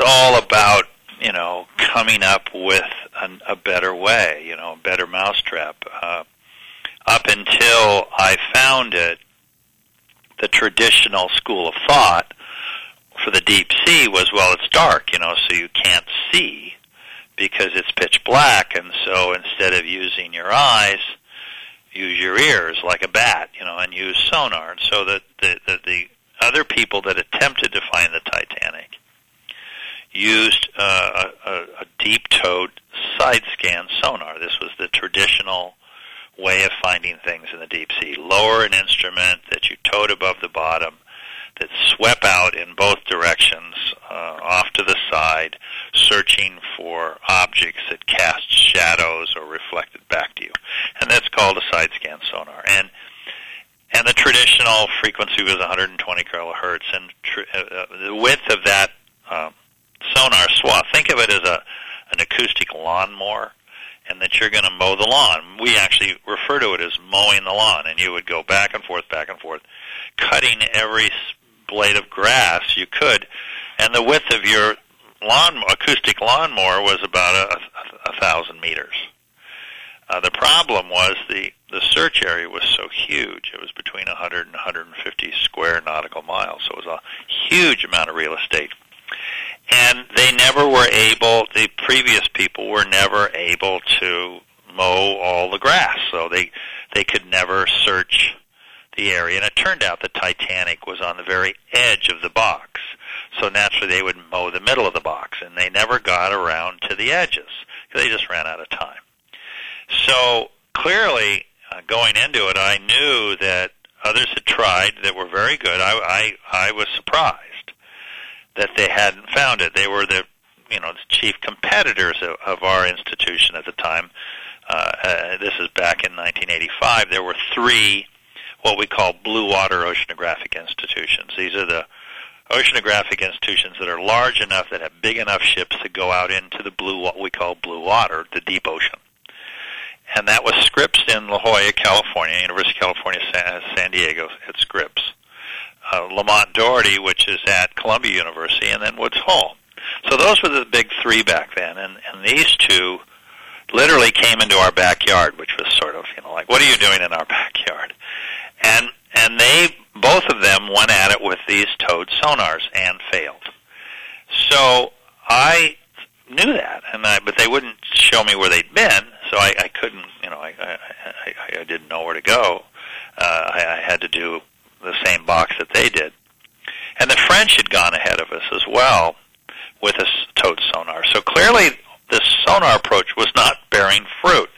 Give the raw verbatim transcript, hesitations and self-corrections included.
all about, you know, coming up with an, a better way, you know, a better mousetrap. Uh, up until I found it, the traditional school of thought for the deep sea was, well, it's dark, you know, so you can't see because it's pitch black, and so instead of using your eyes, use your ears like a bat, you know, and use sonar. And so that the, the, the other people that attempted to find the Titanic used uh, a, a deep-towed side-scan sonar. This was the traditional way of finding things in the deep sea. Lower an instrument that you towed above the bottom, that swept out in both directions, uh, off to the side, searching for objects that cast shadows or reflected back to you. And that's called a side-scan sonar. And and the traditional frequency was one hundred twenty kilohertz, and tr- uh, the width of that um, sonar swath, think of it as a an acoustic lawnmower, and that you're going to mow the lawn. We actually refer to it as mowing the lawn, and you would go back and forth, back and forth, cutting every blade of grass you could, and the width of your lawn acoustic lawnmower was about a, a, a thousand meters. Uh, the problem was the, the search area was so huge. It was between one hundred and one hundred fifty square nautical miles, so it was a huge amount of real estate. And they never were able, the previous people were never able to mow all the grass, so they they could never search the area. And it turned out the Titanic was on the very edge of the box, so naturally they would mow the middle of the box, and they never got around to the edges, because they just ran out of time. So clearly, uh, going into it, I knew that others had tried that were very good. I, I, I was surprised that they hadn't found it. They were the, you know, the chief competitors of, of our institution at the time. Uh, uh, this is back in nineteen eighty-five. There were three what we call blue water oceanographic institutions. These are the oceanographic institutions that are large enough, that have big enough ships to go out into the blue, what we call blue water, the deep ocean. And that was Scripps in La Jolla, California, University of California, San, San Diego at Scripps. Uh, Lamont Doherty, which is at Columbia University, and then Woods Hole. So those were the big three back then, and, and these two literally came into our backyard, which was sort of, you know, like, what are you doing in our backyard? And and they, both of them went at it with these towed sonars and failed. So I knew that, and I, but they wouldn't show me where they'd been, so I, I couldn't, you know, I, I, I, I didn't know where to go. Uh, I, I had to do the same box that they did. And the French had gone ahead of us as well with a towed sonar. So clearly this sonar approach was not bearing fruit.